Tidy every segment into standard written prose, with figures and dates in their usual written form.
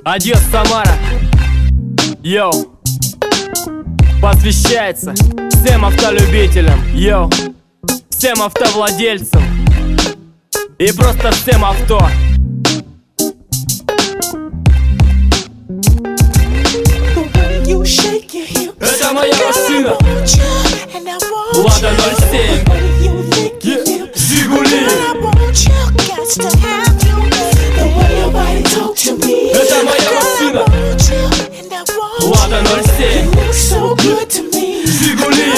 Адьос, Самара. Йоу. Посвящается всем автолюбителям, йоу, всем автовладельцам и просто всем авто. Это моя машина, Лада 07, Жигули. Это моя машина, Лада 07, Жигули.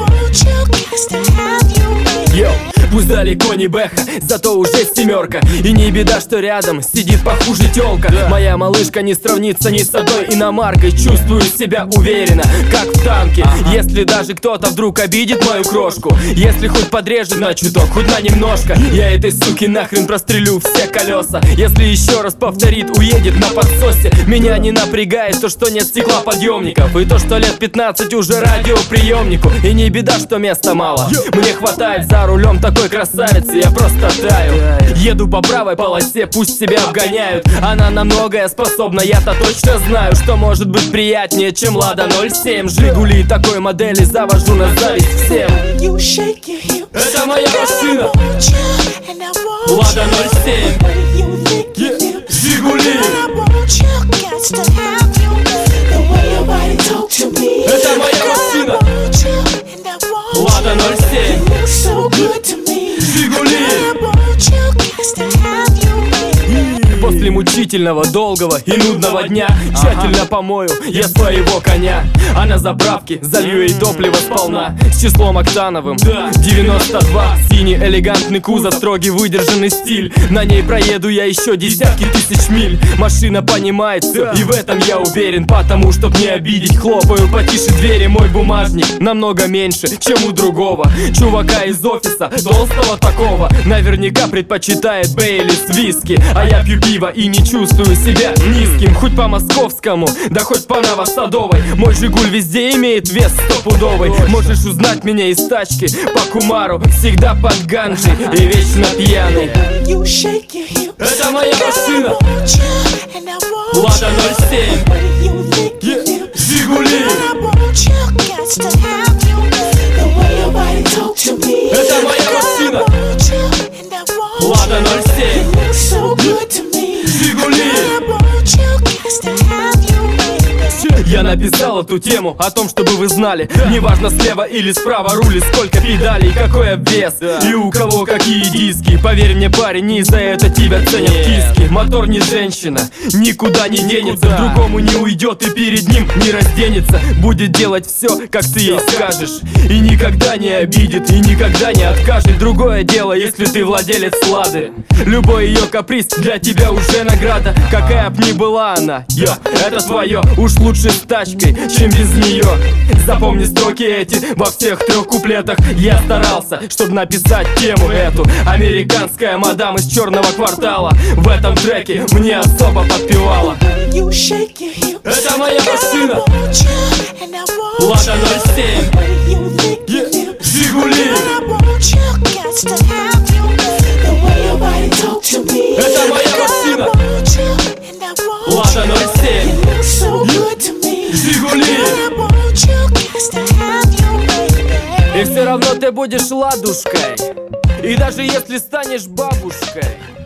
Йоу. Пусть далеко не бэха, зато уже семерка. И не беда, что рядом сидит похуже тёлка. Моя малышка не сравнится ни с одной иномаркой. Чувствую себя уверенно, как в танке. Если даже кто-то вдруг обидит мою крошку, если хоть подрежет на чуток, хоть на немножко, я этой суки нахрен прострелю все колеса. Если еще раз повторит, уедет на подсосе. Меня не напрягает то, что нет стеклоподъемников, и то, что лет 15 уже радиоприемнику. И не беда, что места мало, мне хватает за рулем такой красавицы, я просто таю. Еду по правой полосе, пусть себя обгоняют. Она на многое способна, я-то точно знаю, что может быть приятнее, чем Лада 07. Жигули такой модели завожу на зависть всем. Это моя машина, Лада 07, Жигули. Это моя машина, Лада 07, Жигули. После мучительного, долгого и нудного дня тщательно помою я своего коня, а на заправке залью ей топливо сполна с числом октановым 92. Синий элегантный кузов, строгий выдержанный стиль. На ней проеду я еще десятки тысяч миль. Машина понимает все, и в этом я уверен. Потому, чтоб не обидеть, хлопаю потише двери. Мой бумажник намного меньше, чем у другого чувака из офиса, толстого такого. Наверняка предпочитает Бейлис виски, а я пью пиво и не чувствую себя низким. Хоть по московскому, да хоть по Новосадовой. Мой Жигуль везде имеет вес стопудовый. Можешь узнать меня из тачки по Кумару, всегда под ганджей и вечно пьяный. Это моя машина, Лада 07, Жигули. Это моя машина, Лада 07, Жигули. Я написал эту тему о том, чтобы вы знали, неважно слева или справа рули, сколько педалей, какой обвес и у кого какие диски. Поверь мне, парень, не за это тебя ценят киски. Мотор не женщина, никуда не денется, к другому не уйдет и перед ним не разденется. Будет делать все, как ты ей скажешь, и никогда не обидит, и никогда не откажет. Другое дело, если ты владелец Лады. Любой ее каприз для тебя уже награда. Какая б ни была она, это твое. Уж лучше с тачкой, чем без нее. Запомни строки эти во всех 3 куплетах. Я старался, чтобы написать тему эту. Американская мадам из черного квартала в этом треке мне особо подпевала. Это моя машина, Лада 07, Жигули. Это моя машина, Лада 07, Жигули. И все равно ты будешь ладушкой, и даже если станешь бабушкой.